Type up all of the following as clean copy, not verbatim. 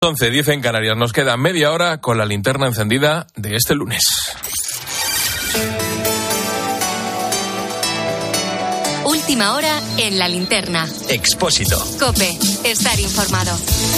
11:10 en Canarias. Nos queda media hora con la linterna encendida de este lunes. Última hora en la linterna. Expósito. COPE. Estar informado.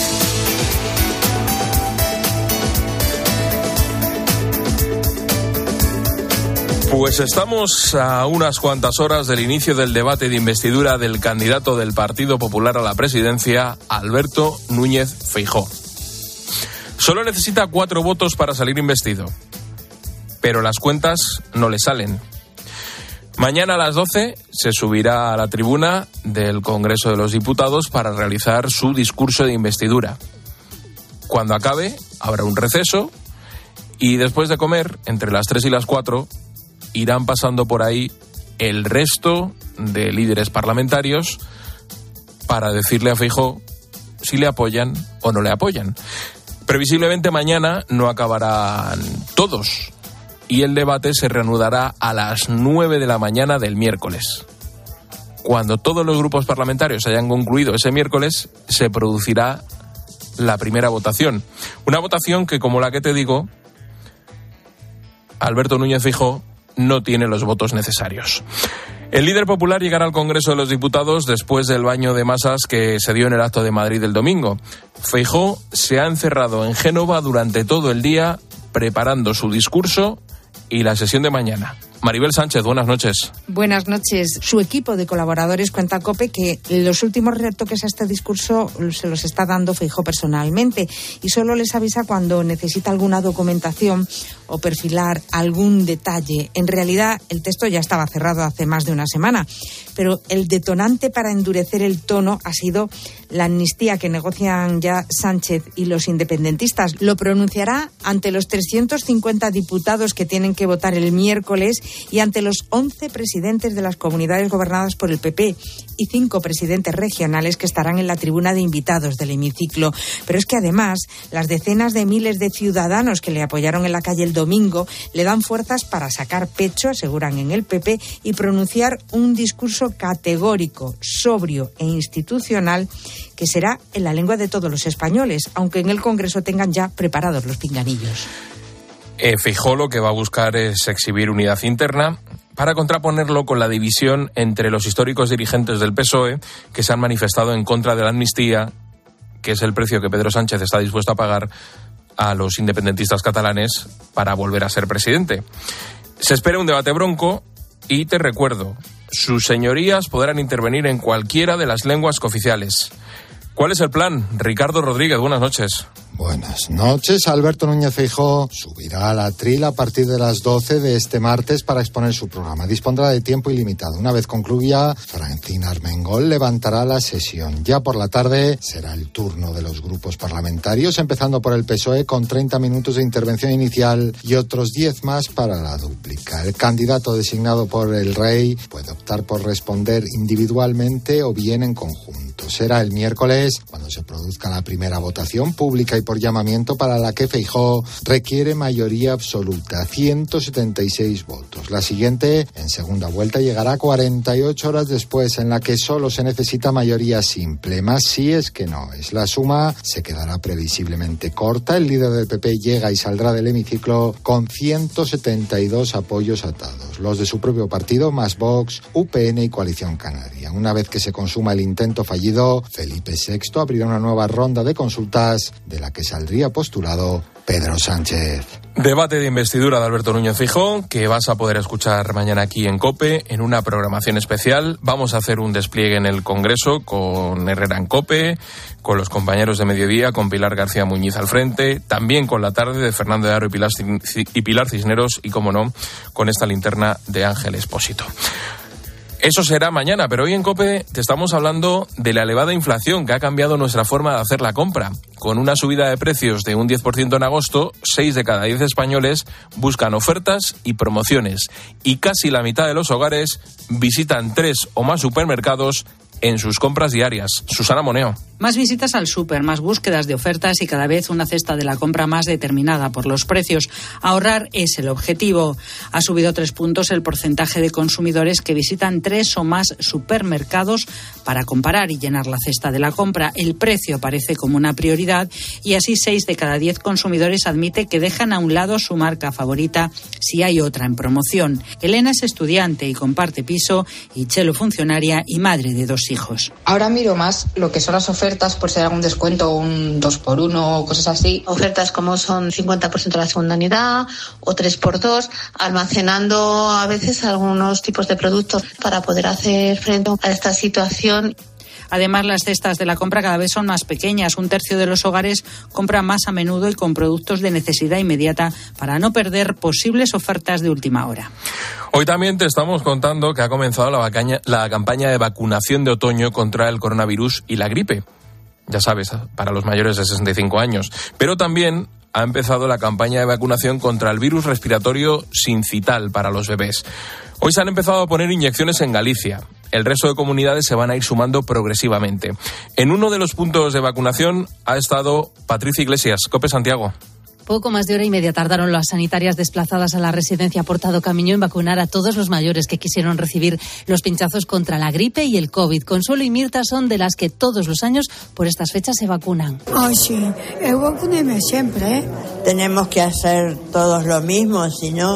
Pues estamos a unas cuantas horas del inicio del debate de investidura del candidato del Partido Popular a la presidencia, Alberto Núñez Feijóo. Solo necesita 4 votos para salir investido, pero las cuentas no le salen. Mañana a las 12 se subirá a la tribuna del Congreso de los Diputados para realizar su discurso de investidura. Cuando acabe, habrá un receso y después de comer, entre las 3 y las 4, irán pasando por ahí el resto de líderes parlamentarios para decirle a Feijóo si le apoyan o no le apoyan. Previsiblemente mañana no acabarán todos y el debate se reanudará a las 9 de la mañana del miércoles. Cuando todos los grupos parlamentarios hayan concluido ese miércoles, se producirá la primera votación. Una votación que, como la que te digo, Alberto Núñez Feijóo no tiene los votos necesarios. El líder popular llegará al Congreso de los Diputados después del baño de masas que se dio en el acto de Madrid el domingo. Feijóo se ha encerrado en Génova durante todo el día preparando su discurso y la sesión de mañana. Maribel Sánchez, buenas noches. Buenas noches. Su equipo de colaboradores cuenta a COPE que los últimos retoques a este discurso se los está dando Feijóo personalmente y solo les avisa cuando necesita alguna documentación o perfilar algún detalle. En realidad, el texto ya estaba cerrado hace más de una semana, pero el detonante para endurecer el tono ha sido la amnistía que negocian ya Sánchez y los independentistas. Lo pronunciará ante los 350 diputados que tienen que votar el miércoles y ante los 11 presidentes de las comunidades gobernadas por el PP y 5 presidentes regionales que estarán en la tribuna de invitados del hemiciclo. Pero es que además, las decenas de miles de ciudadanos que le apoyaron en la calle el domingo le dan fuerzas para sacar pecho, aseguran en el PP, y pronunciar un discurso categórico, sobrio e institucional que será en la lengua de todos los españoles, aunque en el Congreso tengan ya preparados los pinganillos. Feijóo lo que va a buscar es exhibir unidad interna para contraponerlo con la división entre los históricos dirigentes del PSOE que se han manifestado en contra de la amnistía, que es el precio que Pedro Sánchez está dispuesto a pagar a los independentistas catalanes para volver a ser presidente. Se espera un debate bronco y te recuerdo, sus señorías podrán intervenir en cualquiera de las lenguas cooficiales. ¿Cuál es el plan? Ricardo Rodríguez, buenas noches. Buenas noches. Alberto Núñez Feijóo subirá a la tril a partir de las 12 de este martes para exponer su programa. Dispondrá de tiempo ilimitado. Una vez concluya, Francina Armengol levantará la sesión. Ya por la tarde será el turno de los grupos parlamentarios, empezando por el PSOE con 30 minutos de intervención inicial y otros 10 más para la dúplica. El candidato designado por el rey puede optar por responder individualmente o bien en conjunto. Será el miércoles cuando se produzca la primera votación pública y por llamamiento para la que Feijóo requiere mayoría absoluta, 176 votos. La siguiente, en segunda vuelta, llegará 48 horas después, en la que solo se necesita mayoría simple, más si es que no es. La suma se quedará previsiblemente corta. El líder del PP llega y saldrá del hemiciclo con 172 apoyos atados, los de su propio partido, más Vox, UPN y Coalición Canaria. Una vez que se consuma el intento fallido, Felipe VI abrirá una nueva ronda de consultas de la que saldría postulado Pedro Sánchez. Debate de investidura de Alberto Núñez Feijóo, que vas a poder escuchar mañana aquí en COPE, en una programación especial. Vamos a hacer un despliegue en el Congreso con Herrera en COPE, con los compañeros de Mediodía, con Pilar García Muñiz al frente, también con la tarde de Fernando de Aro y Pilar Cisneros, y, como no, con esta linterna de Ángel Expósito. Eso será mañana, pero hoy en COPE te estamos hablando de la elevada inflación que ha cambiado nuestra forma de hacer la compra. Con una subida de precios de un 10% en agosto, 6 de cada 10 españoles buscan ofertas y promociones. Y casi la mitad de los hogares visitan 3 o más supermercados en sus compras diarias. Susana Moneo. Más visitas al súper, más búsquedas de ofertas y cada vez una cesta de la compra más determinada por los precios. Ahorrar es el objetivo. Ha subido 3 puntos el porcentaje de consumidores que visitan 3 o más supermercados para comparar y llenar la cesta de la compra. El precio aparece como una prioridad y así 6 de cada 10 consumidores admite que dejan a un lado su marca favorita si hay otra en promoción. Elena es estudiante y comparte piso, y Chelo funcionaria y madre de 2 hijos. Ahora miro más lo que son las ofertas por si hay algún descuento, un 2x1 o cosas así. Ofertas como son 50% de la segunda unidad o 3x2, almacenando a veces algunos tipos de productos para poder hacer frente a esta situación. Además, las cestas de la compra cada vez son más pequeñas. 1/3 de los hogares compran más a menudo y con productos de necesidad inmediata para no perder posibles ofertas de última hora. Hoy también te estamos contando que ha comenzado la campaña de vacunación de otoño contra el coronavirus y la gripe. Ya sabes, para los mayores de 65 años. Pero también ha empezado la campaña de vacunación contra el virus respiratorio sincital para los bebés. Hoy se han empezado a poner inyecciones en Galicia. El resto de comunidades se van a ir sumando progresivamente. En uno de los puntos de vacunación ha estado Patricia Iglesias, COPE Santiago. Poco más de hora y media tardaron las sanitarias desplazadas a la residencia Portado Camiño en vacunar a todos los mayores que quisieron recibir los pinchazos contra la gripe y el COVID. Consuelo y Mirta son de las que todos los años por estas fechas se vacunan. Ay, sí, eu vacunéme siempre, ¿eh? Tenemos que hacer todos lo mismo, si no,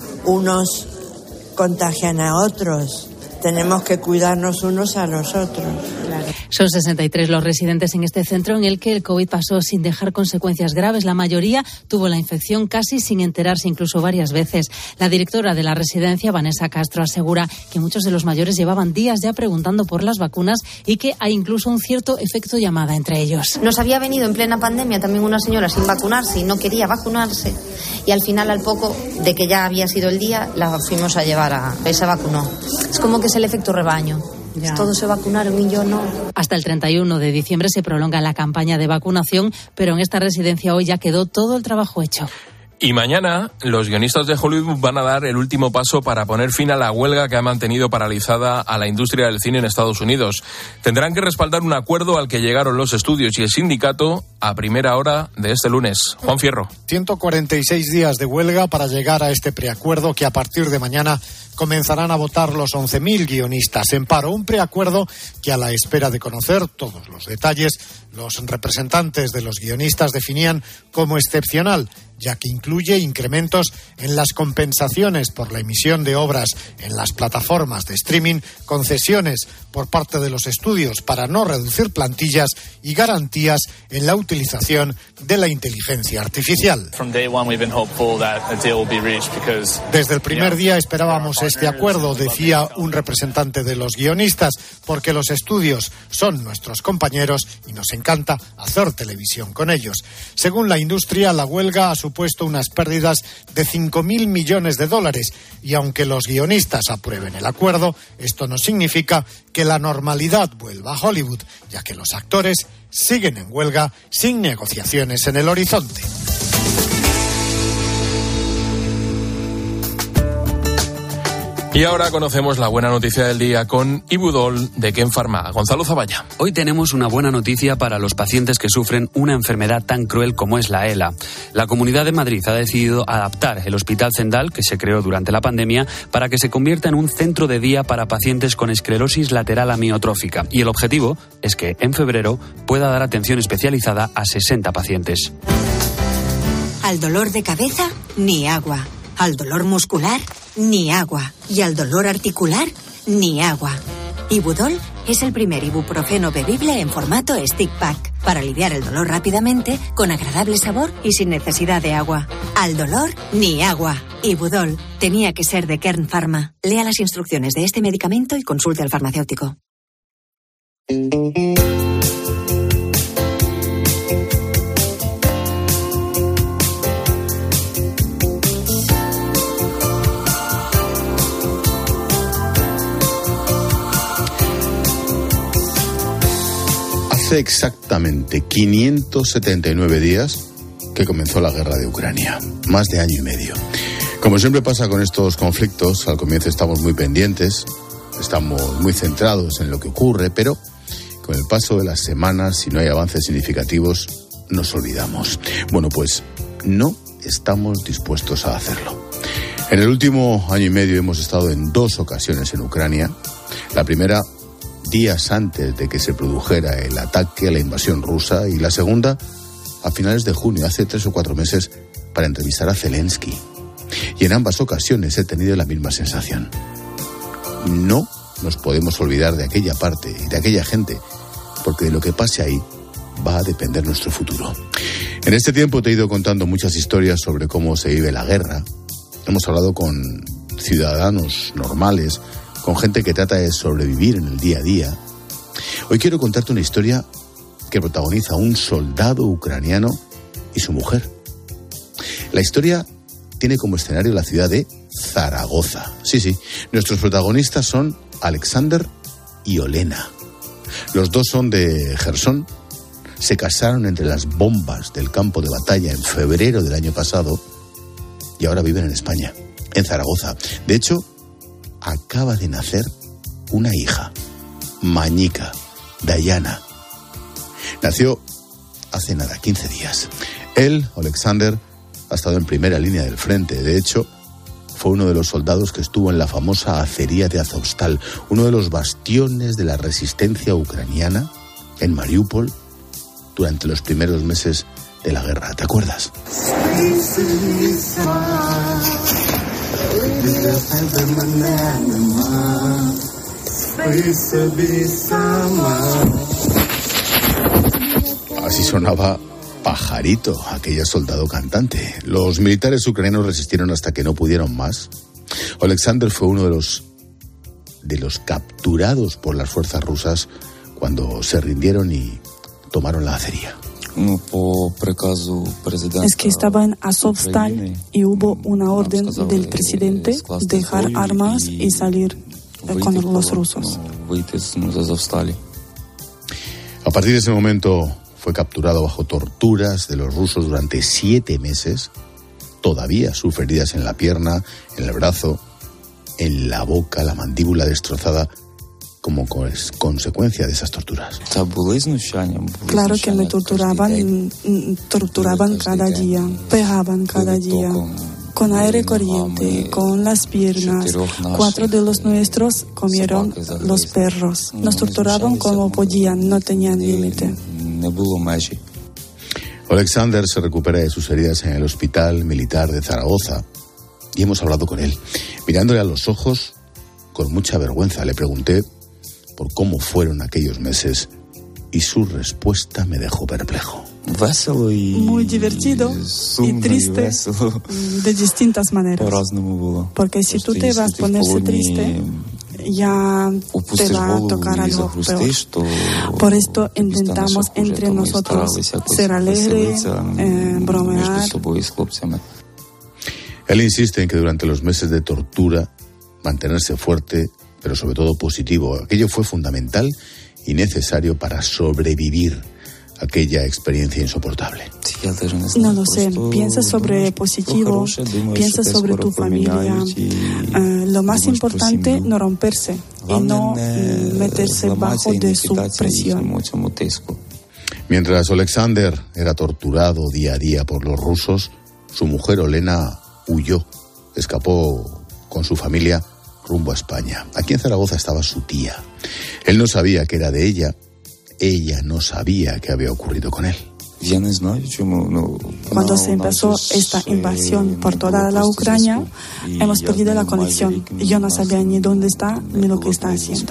unos contagian a otros. Tenemos que cuidarnos unos a los otros. Claro. Son 63 los residentes en este centro en el que el COVID pasó sin dejar consecuencias graves. La mayoría tuvo la infección casi sin enterarse, incluso varias veces. La directora de la residencia, Vanessa Castro, asegura que muchos de los mayores llevaban días ya preguntando por las vacunas y que hay incluso un cierto efecto llamada entre ellos. Nos había venido en plena pandemia también una señora sin vacunarse y no quería vacunarse. Y al final, al poco de que ya había sido el día, la fuimos a llevar se vacunó. Es como que es el efecto rebaño. Ya. Todos se vacunaron y yo no. Hasta el 31 de diciembre se prolonga la campaña de vacunación, pero en esta residencia hoy ya quedó todo el trabajo hecho. Y mañana los guionistas de Hollywood van a dar el último paso para poner fin a la huelga que ha mantenido paralizada a la industria del cine en Estados Unidos. Tendrán que respaldar un acuerdo al que llegaron los estudios y el sindicato a primera hora de este lunes. Juan Fierro. 146 días de huelga para llegar a este preacuerdo que a partir de mañana comenzarán a votar los 11.000 guionistas en paro. Un preacuerdo que, a la espera de conocer todos los detalles, los representantes de los guionistas definían como excepcional, ya que incluye incrementos en las compensaciones por la emisión de obras en las plataformas de streaming, concesiones por parte de los estudios para no reducir plantillas y garantías en la utilización de la inteligencia artificial. Desde el primer día esperábamos este acuerdo, decía un representante de los guionistas, porque los estudios son nuestros compañeros y nos encanta hacer televisión con ellos. Según la industria, la huelga ha supuesto unas pérdidas de 5.000 millones de dólares y aunque los guionistas aprueben el acuerdo, esto no significa que la normalidad vuelva a Hollywood, ya que los actores siguen en huelga sin negociaciones en el horizonte. Y ahora conocemos la buena noticia del día con Ibudol de Ken Pharma. Gonzalo Zavalla. Hoy tenemos una buena noticia para los pacientes que sufren una enfermedad tan cruel como es la ELA. La Comunidad de Madrid ha decidido adaptar el Hospital Zendal, que se creó durante la pandemia, para que se convierta en un centro de día para pacientes con esclerosis lateral amiotrófica. Y el objetivo es que en febrero pueda dar atención especializada a 60 pacientes. Al dolor de cabeza, ni agua. Al dolor muscular, ni agua. Y al dolor articular, ni agua. Ibudol es el primer ibuprofeno bebible en formato stick pack para aliviar el dolor rápidamente, con agradable sabor y sin necesidad de agua. Al dolor, ni agua. Ibudol tenía que ser de Kern Pharma. Lea las instrucciones de este medicamento y consulte al farmacéutico. Hace exactamente 579 días que comenzó la guerra de Ucrania, más de año y medio. Como siempre pasa con estos conflictos, al comienzo estamos muy pendientes, estamos muy centrados en lo que ocurre, pero con el paso de las semanas, si no hay avances significativos, nos olvidamos. Bueno, pues no estamos dispuestos a hacerlo. En el último año y medio hemos estado en 2 ocasiones en Ucrania. La primera, días antes de que se produjera el ataque a la invasión rusa, y la segunda, a finales de junio, hace 3 o 4 meses, para entrevistar a Zelensky. Y en ambas ocasiones he tenido la misma sensación. No nos podemos olvidar de aquella parte y de aquella gente, porque de lo que pase ahí va a depender nuestro futuro. En este tiempo te he ido contando muchas historias sobre cómo se vive la guerra. Hemos hablado con ciudadanos normales, con gente que trata de sobrevivir en el día a día. Hoy quiero contarte una historia que protagoniza a un soldado ucraniano y su mujer. La historia tiene como escenario la ciudad de Zaragoza. Sí, nuestros protagonistas son Alexander y Olena. Los dos son de Jersón. Se casaron entre las bombas del campo de batalla en febrero del año pasado y ahora viven en España, en Zaragoza. De hecho, acaba de nacer una hija, Mañica, Dayana. Nació hace nada, 15 días. Él, Alexander, ha estado en primera línea del frente. De hecho, fue uno de los soldados que estuvo en la famosa acería de Azovstal, uno de los bastiones de la resistencia ucraniana en Mariupol durante los primeros meses de la guerra. ¿Te acuerdas? Así sonaba Pajarito, aquella soldado cantante. Los militares ucranianos resistieron hasta que no pudieron más. Alexander fue uno de los capturados por las fuerzas rusas cuando se rindieron y tomaron la acería. Es que estaba en Azovstal y hubo una orden del presidente dejar armas y salir con los rusos. A partir de ese momento fue capturado bajo torturas de los rusos durante 7 meses. Todavía sufre heridas en la pierna, en el brazo, en la boca, la mandíbula destrozada como consecuencia de esas torturas. Claro que me torturaban cada día, pegaban cada día, con aire corriente, con las piernas. 4 de los nuestros comieron los perros. Nos torturaban como podían, no tenían límite. Alexander se recupera de sus heridas en el Hospital Militar de Zaragoza y hemos hablado con él. Mirándole a los ojos, con mucha vergüenza, le pregunté por cómo fueron aquellos meses y su respuesta me dejó perplejo. Muy divertido y triste de distintas maneras. Porque si tú te vas a ponerse triste, ya te va a tocar algo peor. Por esto intentamos entre nosotros ser alegres, bromear. Él insiste en que durante los meses de tortura, mantenerse fuerte, pero sobre todo positivo. Aquello fue fundamental y necesario para sobrevivir aquella experiencia insoportable. No lo sé, piensa sobre positivo, piensa sobre tu familia. Lo más importante, no romperse y no meterse bajo de su presión. Mientras Alexander era torturado día a día por los rusos, su mujer Olena huyó, escapó con su familia rumbo a España. Aquí en Zaragoza estaba su tía. Él no sabía que era de ella no sabía qué había ocurrido con él. Cuando se empezó esta invasión por toda la Ucrania, hemos perdido la conexión. Yo no sabía ni dónde está ni lo que está haciendo.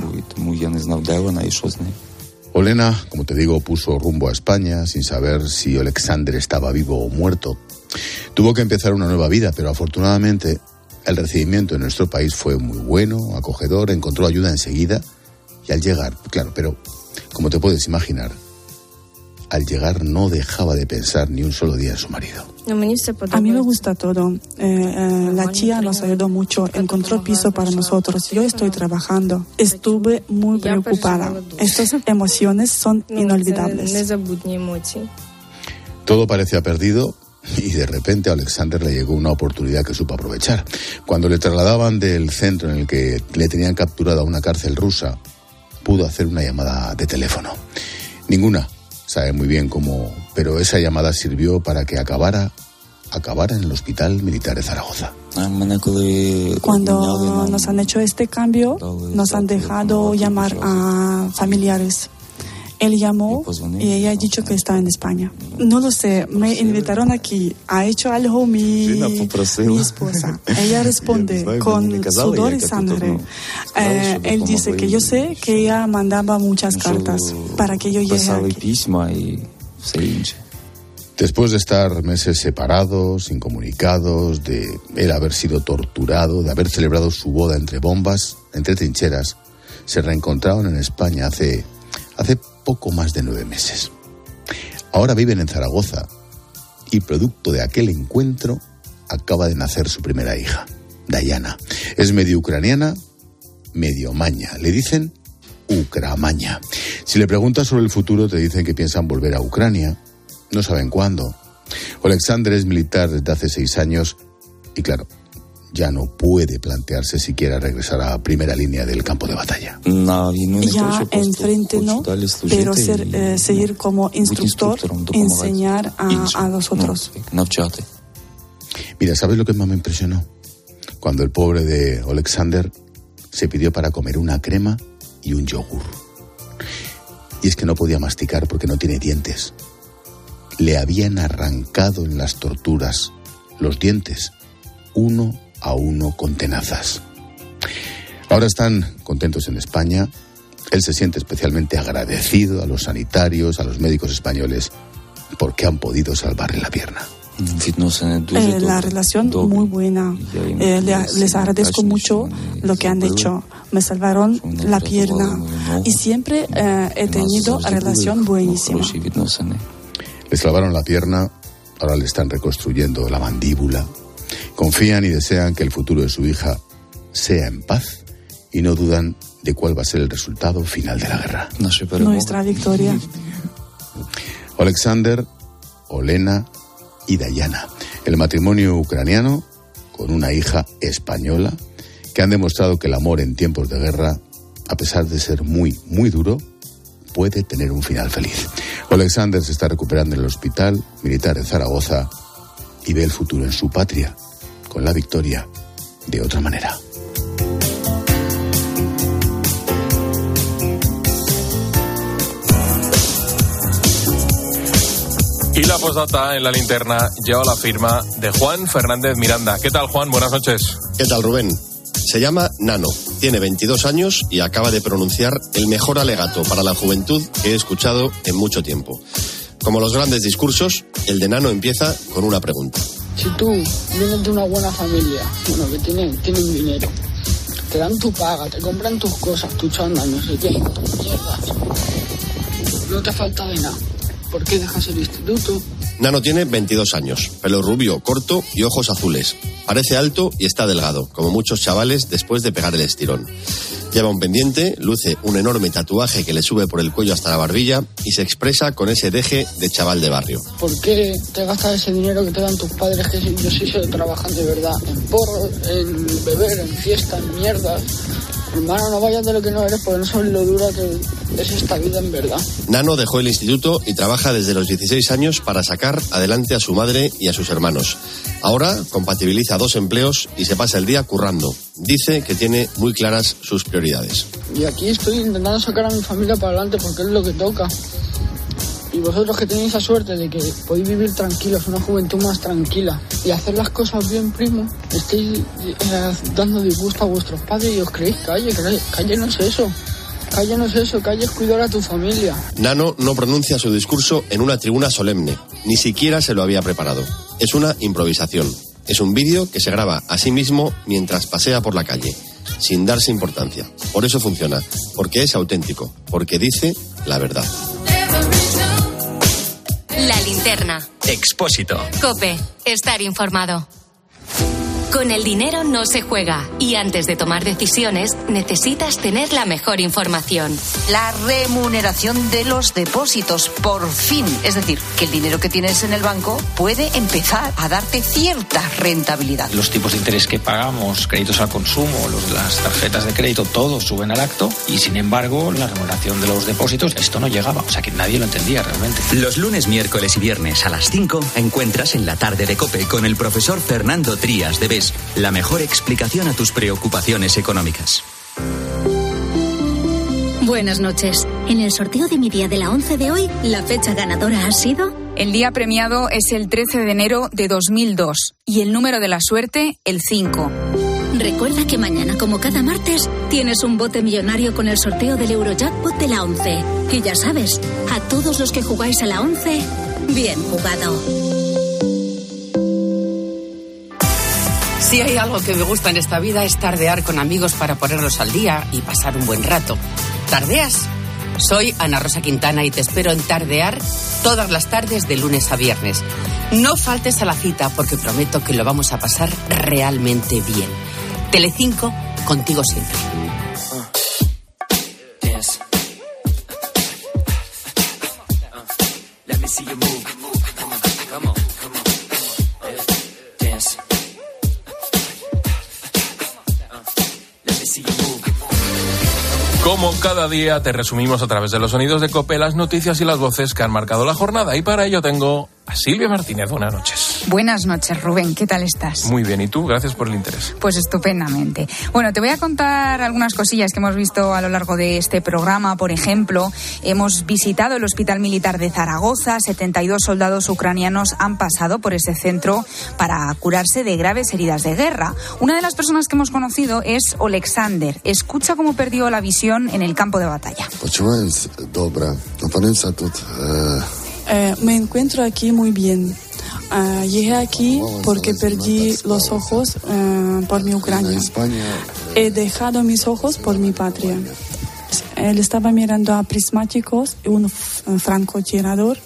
Olena, como te digo, puso rumbo a España sin saber si Alexander estaba vivo o muerto. Tuvo que empezar una nueva vida, pero afortunadamente el recibimiento en nuestro país fue muy bueno, acogedor, encontró ayuda enseguida y al llegar, claro, pero como te puedes imaginar, al llegar no dejaba de pensar ni un solo día en su marido. A mí me gusta todo. La tía nos ayudó mucho, encontró piso para nosotros. Yo estoy trabajando. Estuve muy preocupada. Estas emociones son inolvidables. Todo parecía perdido Y de repente a Alexander le llegó una oportunidad que supo aprovechar. Cuando le trasladaban del centro en el que le tenían capturado a una cárcel rusa, pudo hacer una llamada de teléfono. Ninguna sabe muy bien cómo, pero esa llamada sirvió para que acabara en el Hospital Militar de Zaragoza. Cuando nos han hecho este cambio, nos han dejado llamar a familiares. Él llamó y ella ha dicho que está en España. No lo sé, me invitaron aquí. Ha hecho algo mi esposa. Ella responde con sudor y sangre. Él dice que yo sé que ella mandaba muchas cartas para que yo llegue aquí. Después de estar meses separados, incomunicados, de él haber sido torturado, de haber celebrado su boda entre bombas, entre trincheras, se reencontraron en España hace poco más de 9 meses. Ahora viven en Zaragoza y producto de aquel encuentro acaba de nacer su primera hija, Dayana. Es medio ucraniana, medio maña. Le dicen Ucramaña. Si le preguntas sobre el futuro te dicen que piensan volver a Ucrania. No saben cuándo. Alexander es militar desde hace 6 años y claro, ya no puede plantearse siquiera regresar a primera línea del campo de batalla. Ya enfrente no, pero seguir como instructor, enseñar a los otros. Mira, ¿sabes lo que más me impresionó? Cuando el pobre de Alexander se pidió para comer una crema y un yogur. Y es que no podía masticar porque no tiene dientes. Le habían arrancado en las torturas los dientes, uno a uno con tenazas. Ahora están contentos en España. Él se siente especialmente agradecido a los sanitarios, a los médicos españoles, porque han podido salvarle la pierna. La relación muy buena. Les agradezco mucho lo que han hecho. Me salvaron la pierna y siempre he tenido relación buenísima. Le salvaron la pierna, ahora le están reconstruyendo la mandíbula. Confían y desean que el futuro de su hija sea en paz y no dudan de cuál va a ser el resultado final de la guerra. Nuestra victoria. Alexander, Olena y Dayana, el matrimonio ucraniano con una hija española que han demostrado que el amor en tiempos de guerra, a pesar de ser muy, muy duro, puede tener un final feliz. Alexander se está recuperando en el Hospital Militar de Zaragoza y ve el futuro en su patria, con la victoria, de otra manera. Y la postdata en la linterna lleva la firma de Juan Fernández Miranda. ¿Qué tal, Juan? Buenas noches. ¿Qué tal, Rubén? Se llama Nano, tiene 22 años y acaba de pronunciar el mejor alegato para la juventud que he escuchado en mucho tiempo. Como los grandes discursos, el de Nano empieza con una pregunta. Si tú vienes de una buena familia, bueno, que tienen dinero, te dan tu paga, te compran tus cosas, tu chándal, no sé qué, mierda, no te falta de nada. ¿Por qué dejas el instituto? Nano tiene 22 años, pelo rubio, corto y ojos azules. Parece alto y está delgado, como muchos chavales después de pegar el estirón. Lleva un pendiente, luce un enorme tatuaje que le sube por el cuello hasta la barbilla y se expresa con ese deje de chaval de barrio. ¿Por qué te gastas ese dinero que te dan tus padres, que yo sí sé, trabajan de verdad? En porros, en beber, en fiesta, en mierdas. Hermano, no vayas de lo que no eres porque no sabes lo dura que es esta vida en verdad. Nano dejó el instituto y trabaja desde los 16 años para sacar adelante a su madre y a sus hermanos. Ahora compatibiliza 2 empleos y se pasa el día currando. Dice que tiene muy claras sus prioridades. Y aquí estoy intentando sacar a mi familia para adelante porque es lo que toca. Y vosotros que tenéis la suerte de que podéis vivir tranquilos, una juventud más tranquila y hacer las cosas bien, primo, estáis dando disgusto a vuestros padres y os creéis calle no es eso. Calle no es eso, calle es cuidar a tu familia. Nano no pronuncia su discurso en una tribuna solemne, ni siquiera se lo había preparado. Es una improvisación. Es un vídeo que se graba a sí mismo mientras pasea por la calle, sin darse importancia. Por eso funciona, porque es auténtico, porque dice la verdad. La linterna. Expósito. COPE. Estar informado. Con el dinero no se juega y antes de tomar decisiones necesitas tener la mejor información. La remuneración de los depósitos, por fin. Es decir, que el dinero que tienes en el banco puede empezar a darte cierta rentabilidad. Los tipos de interés que pagamos, créditos al consumo, las tarjetas de crédito, todos suben al acto y sin embargo la remuneración de los depósitos, esto no llegaba. O sea que nadie lo entendía realmente. Los lunes, miércoles y viernes a las 5 encuentras en la tarde de COPE con el profesor Fernando Trías de BES la mejor explicación a tus preocupaciones económicas. Buenas noches. En el sorteo de mi día de la 11 de hoy, la fecha ganadora ha sido... El día premiado es el 13 de enero de 2002 y el número de la suerte, el 5. Recuerda que mañana, como cada martes, tienes un bote millonario con el sorteo del Eurojackpot de la 11. Y ya sabes, a todos los que jugáis a la 11, bien jugado. Si hay algo que me gusta en esta vida es tardear con amigos para ponerlos al día y pasar un buen rato. ¿Tardeas? Soy Ana Rosa Quintana y te espero en Tardear todas las tardes de lunes a viernes. No faltes a la cita porque prometo que lo vamos a pasar realmente bien. Telecinco, contigo siempre. Como cada día te resumimos a través de los sonidos de COPE las noticias y las voces que han marcado la jornada y para ello tengo a Silvia Martínez. Buenas noches. Buenas noches, Rubén. ¿Qué tal estás? Muy bien. ¿Y tú? Gracias por el interés. Pues estupendamente. Bueno, te voy a contar algunas cosillas que hemos visto a lo largo de este programa. Por ejemplo, hemos visitado el Hospital Militar de Zaragoza. 72 soldados ucranianos han pasado por ese centro para curarse de graves heridas de guerra. Una de las personas que hemos conocido es Oleksandr. Escucha cómo perdió la visión en el campo de batalla. Me encuentro aquí muy bien. Llegué aquí porque perdí los ojos por mi Ucrania. He dejado mis ojos por mi patria. Él estaba mirando a prismáticos y un francotirador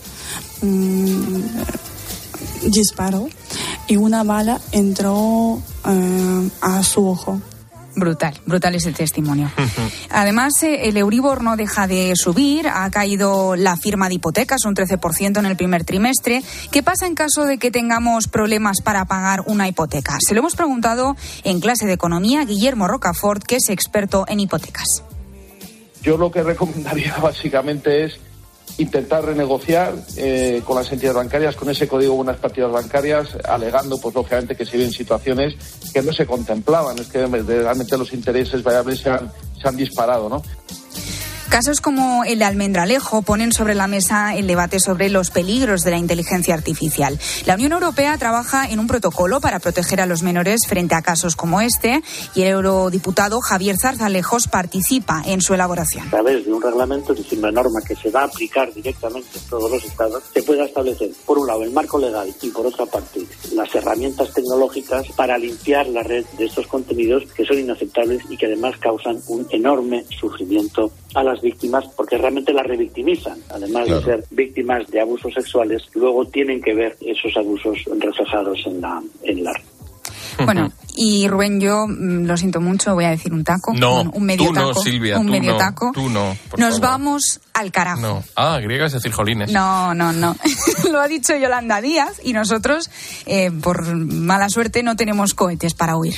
disparó y una bala entró a su ojo. Brutal ese testimonio. Además, el Euribor no deja de subir, ha caído la firma de hipotecas un 13% en el primer trimestre. ¿Qué pasa en caso de que tengamos problemas para pagar una hipoteca? Se lo hemos preguntado en clase de economía a Guillermo Rocafort, que es experto en hipotecas. Yo lo que recomendaría básicamente es intentar renegociar con las entidades bancarias, con ese código de buenas prácticas bancarias, alegando, pues lógicamente, que se viven situaciones que no se contemplaban. Es que realmente los intereses variables se han disparado, ¿no? Casos como el de Almendralejo ponen sobre la mesa el debate sobre los peligros de la inteligencia artificial. La Unión Europea trabaja en un protocolo para proteger a los menores frente a casos como este y el eurodiputado Javier Zarzalejos participa en su elaboración. A través de un reglamento, es decir, una norma que se va a aplicar directamente en todos los estados, se pueda establecer, por un lado, el marco legal y, por otra parte, las herramientas tecnológicas para limpiar la red de estos contenidos que son inaceptables y que además causan un enorme sufrimiento a las víctimas, porque realmente las revictimizan. Además de ser víctimas de abusos sexuales, luego tienen que ver esos abusos reflejados en la red. Bueno, y Rubén, yo lo siento mucho, voy a decir un taco. No, un medio tú taco, no, Silvia, un tú medio no, taco. tú no, por Nos favor. vamos al carajo. No. Griega es decir jolines. No. Lo ha dicho Yolanda Díaz y nosotros, por mala suerte, no tenemos cohetes para huir.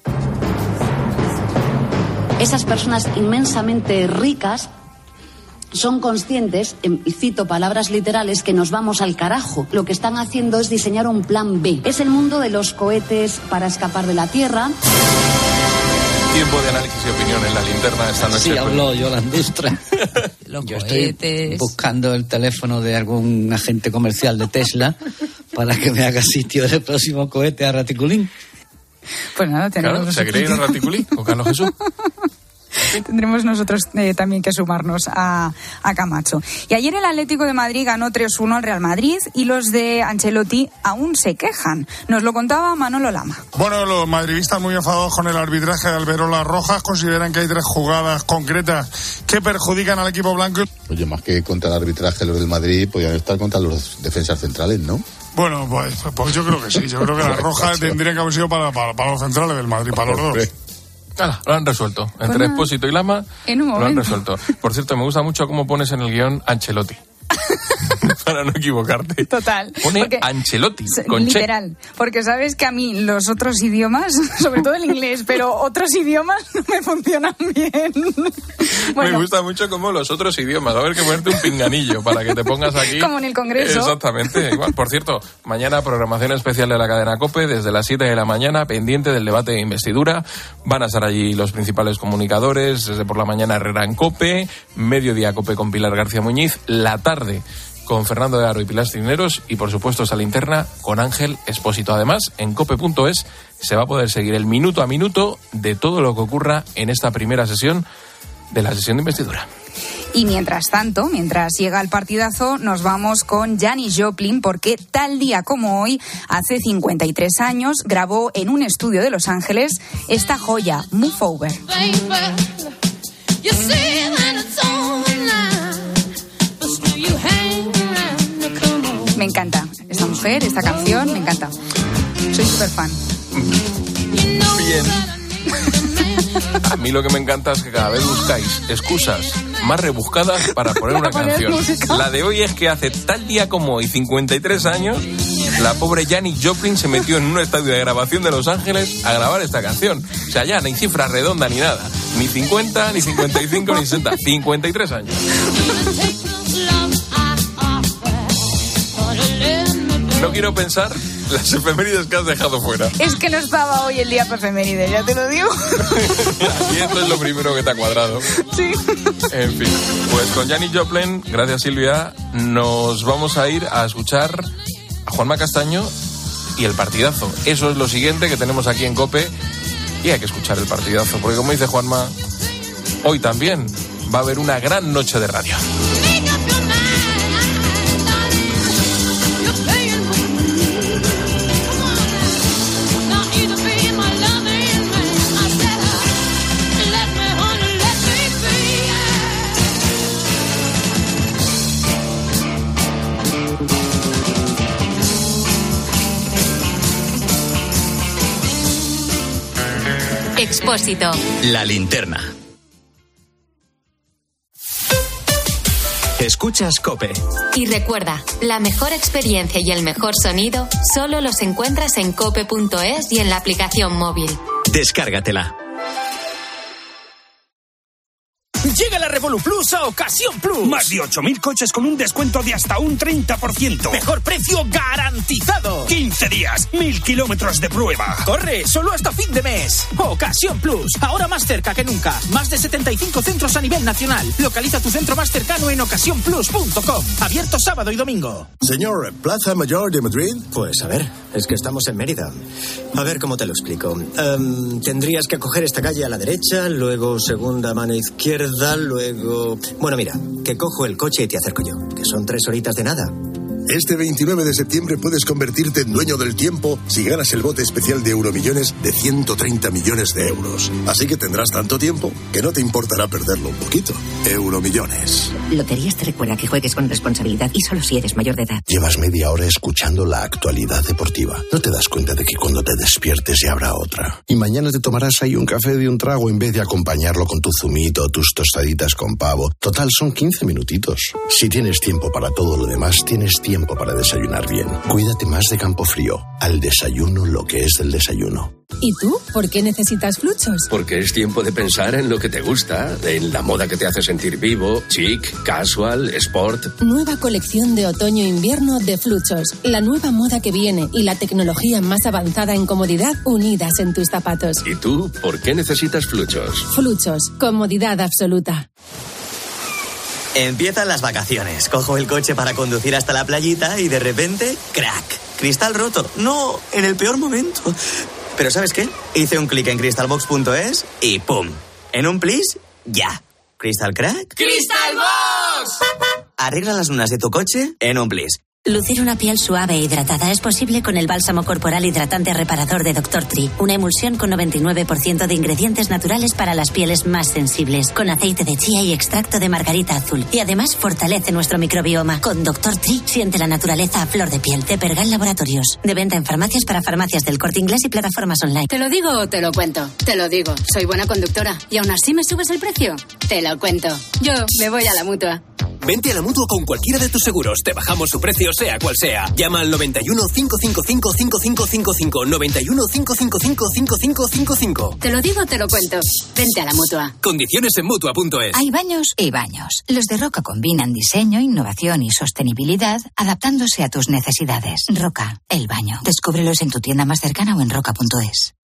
Esas personas inmensamente ricas son conscientes, y cito palabras literales, que nos vamos al carajo. Lo que están haciendo es diseñar un plan B. Es el mundo de los cohetes para escapar de la Tierra. Tiempo de análisis y opinión en la linterna esta noche. Sí, habló Yolanda Díaz. Yo estoy buscando el teléfono de algún agente comercial de Tesla para que me haga sitio en el próximo cohete a Raticulín. Pues nada, tenemos... Claro, ¿se quiere ir a Raticulín con Carlos Jesús? Tendremos nosotros también que sumarnos a Camacho. Y ayer el Atlético de Madrid ganó 3-1 al Real Madrid y los de Ancelotti aún se quejan. Nos lo contaba Manolo Lama. Bueno, los madridistas muy enfadados con el arbitraje de Alberola Rojas consideran que hay 3 jugadas concretas que perjudican al equipo blanco. Oye, más que contra el arbitraje los del Madrid, podrían estar contra los defensas centrales, ¿no? Bueno, pues yo creo que sí. Yo creo que la roja tendría que haber sido para los centrales del Madrid, para los dos. Lo han resuelto. Entre Expósito y Lama lo han resuelto. Por cierto, me gusta mucho cómo pones en el guión Ancelotti. Para no equivocarte. Total. Pone Ancelotti, con literal. Porque sabes que a mí los otros idiomas, sobre todo el inglés, pero otros idiomas no me funcionan bien. Bueno. Me gusta mucho como los otros idiomas. Va a haber que ponerte un pinganillo para que te pongas aquí. Como en el Congreso. Exactamente. Igual. Por cierto, mañana programación especial de la cadena COPE desde las 7 de la mañana, pendiente del debate de investidura. Van a estar allí los principales comunicadores. Desde por la mañana Herrera en COPE, mediodía COPE con Pilar García Muñiz, la tarde con Fernando de Aro y Pilar Cisneros y por supuesto esa linterna con Ángel Expósito. Además, en cope.es se va a poder seguir el minuto a minuto de todo lo que ocurra en esta primera sesión de la sesión de investidura. Y mientras tanto, mientras llega el partidazo, nos vamos con Janis Joplin, porque tal día como hoy, hace 53 años, grabó en un estudio de Los Ángeles esta joya, Move Over. Me encanta esta mujer, esta canción, me encanta. Soy súper fan. Bien. A mí lo que me encanta es que cada vez buscáis excusas más rebuscadas para poner una canción. La de hoy es que hace tal día como hoy, 53 años, la pobre Janis Joplin se metió en un estadio de grabación de Los Ángeles a grabar esta canción. O sea, ya ni cifra redonda ni nada. Ni 50, ni 55, ni 60. 53 años. No quiero pensar las efemérides que has dejado fuera. Es que no estaba hoy el día para efemérides, ya te lo digo. Y esto es lo primero que te ha cuadrado. Sí. En fin, pues con Janis Joplin, gracias Silvia, nos vamos a ir a escuchar a Juanma Castaño y el partidazo. Eso es lo siguiente que tenemos aquí en COPE y hay que escuchar el partidazo, porque como dice Juanma, hoy también va a haber una gran noche de radio. Expósito. La linterna. Escuchas COPE. Y recuerda, la mejor experiencia y el mejor sonido solo los encuentras en cope.es y en la aplicación móvil. Descárgatela. Llega la Revolut Plus a Ocasión Plus. Más de 8.000 coches con un descuento de hasta un 30%. Mejor precio garantizado. 15 días, 1.000 kilómetros de prueba. Corre, solo hasta fin de mes. Ocasión Plus, ahora más cerca que nunca. Más de 75 centros a nivel nacional. Localiza tu centro más cercano en ocasiónplus.com. Abierto sábado y domingo. Señor, ¿Plaza Mayor de Madrid? Pues a ver, es que estamos en Mérida. A ver cómo te lo explico. Tendrías que coger esta calle a la derecha, luego segunda mano izquierda, luego... Bueno, mira, que cojo el coche y te acerco yo, que son 3 horitas de nada. Este 29 de septiembre puedes convertirte en dueño del tiempo si ganas el bote especial de Euromillones de 130 millones de euros. Así que tendrás tanto tiempo que no te importará perderlo un poquito. Euromillones. Loterías te recuerda que juegues con responsabilidad y solo si eres mayor de edad. Llevas media hora escuchando la actualidad deportiva. No te das cuenta de que cuando te despiertes ya habrá otra. Y mañana te tomarás ahí un café de un trago en vez de acompañarlo con tu zumito o tus tostaditas con pavo. Total, son 15 minutitos. Si tienes tiempo para todo lo demás, tienes tiempo para desayunar bien. Cuídate más de Campofrío. Al desayuno lo que es del desayuno. ¿Y tú? ¿Por qué necesitas Fluchos? Porque es tiempo de pensar en lo que te gusta, en la moda que te hace sentir vivo, chic, casual, sport. Nueva colección de otoño-invierno de Fluchos. La nueva moda que viene y la tecnología más avanzada en comodidad unidas en tus zapatos. ¿Y tú? ¿Por qué necesitas Fluchos? Fluchos. Comodidad absoluta. Empiezan las vacaciones. Cojo el coche para conducir hasta la playita y de repente, ¡crack! Cristal roto. No, en el peor momento. Pero ¿sabes qué? Hice un clic en crystalbox.es y ¡pum! En un plis, ya. ¿Crystal crack? ¡Crystal Box! Arregla las lunas de tu coche en un plis. Lucir una piel suave e hidratada es posible con el bálsamo corporal hidratante reparador de Dr. Tree, una emulsión con 99% de ingredientes naturales para las pieles más sensibles, con aceite de chía y extracto de margarita azul. Y además fortalece nuestro microbioma. Con Dr. Tree siente la naturaleza a flor de piel. De Pergal Laboratorios. De venta en farmacias para farmacias del Corte Inglés y plataformas online. ¿Te lo digo o te lo cuento? Te lo digo. Soy buena conductora. ¿Y aún así me subes el precio? Te lo cuento. Yo me voy a la Mutua. Vente a la Mutua con cualquiera de tus seguros. Te bajamos su precio, sea cual sea. Llama al 91 555 5555. 91 555 5555. Te lo digo, te lo cuento. Vente a la Mutua. Condiciones en Mutua.es. Hay baños y baños. Los de Roca combinan diseño, innovación y sostenibilidad, adaptándose a tus necesidades. Roca, el baño. Descúbrelos en tu tienda más cercana o en roca.es.